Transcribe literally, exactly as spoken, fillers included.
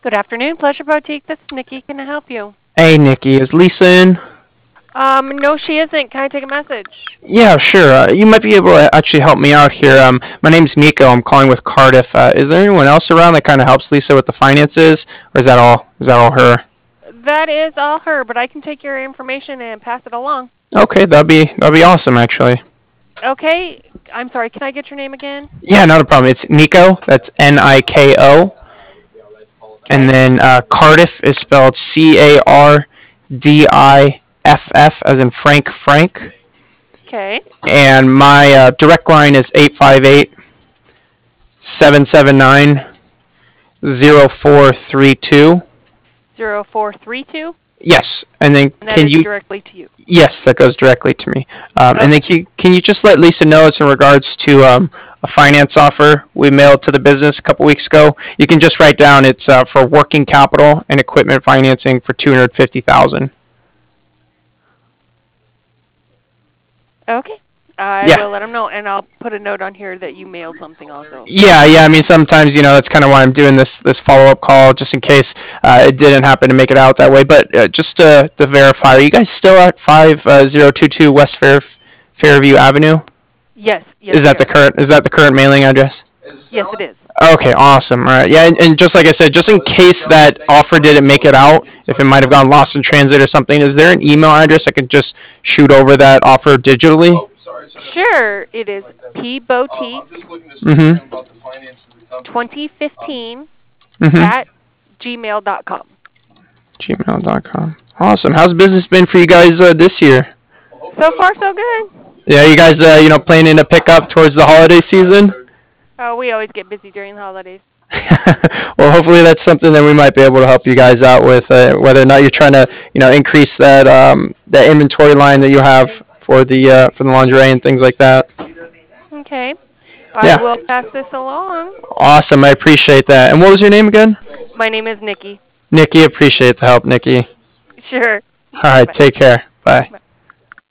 Good afternoon, Pleasure Boutique. This is Nikki. Can I help you? Hey, Nikki, is Lisa in? Um, no, she isn't. Can I take a message? Yeah, sure. Uh, you might be able to actually help me out here. Um, my name's Nico. I'm calling with Cardiff. Uh, is there anyone else around that kind of helps Lisa with the finances, or is that all? Is that all her? That is all her, but I can take your information and pass it along. Okay, that'd be that'd be awesome, actually. Okay. I'm sorry. Can I get your name again? Yeah, not a problem. It's Nico. That's N I K O, and Okay. then uh, Cardiff is spelled C A R D I F F, as in Frank Frank. Okay. And my uh, direct line is eight five eight seven seven nine zero four three two. Zero four three two, Yes, and then and that can is you? directly to you. Yes, that goes directly to me. Um, and then Okay. can you, can you just let Lisa know it's in regards to um, a finance offer we mailed to the business a couple weeks ago. You can just write down it's uh, for working capital and equipment financing for two hundred fifty thousand. Okay. I Yeah. will let them know, and I'll put a note on here that you mailed something also. Yeah, yeah. I mean, sometimes you know that's kind of why I'm doing this this follow up call, just in case uh, it didn't happen to make it out that way. But uh, just to, to verify, are you guys still at five zero two two West Fair, Fairview Avenue? Yes. Yes, Is we that the are. current is that the current mailing address? Yes, it is. Okay, awesome. All right, yeah, and, and just like I said, just in case that offer didn't make it out, if it might have gone lost in transit or something, is there an email address I could just shoot over that offer digitally? Sure. It is P Boutique Mm-hmm. twenty fifteen Mm-hmm. at gmail dot com. Gmail dot com. Awesome. How's business been for you guys uh, this year? So far, so good. Yeah, you guys, uh, you know, planning to pick up towards the holiday season? Oh, we always get busy during the holidays. Well, hopefully that's something that we might be able to help you guys out with, uh, whether or not you're trying to, you know, increase that um, that inventory line that you have for the uh, for the lingerie and things like that. Okay. I Yeah, will pass this along. awesome. I appreciate that. And what was your name again? My name is Nikki. Nikki. Appreciate the help, Nikki. Sure. All right, Bye. take care. Bye. Bye.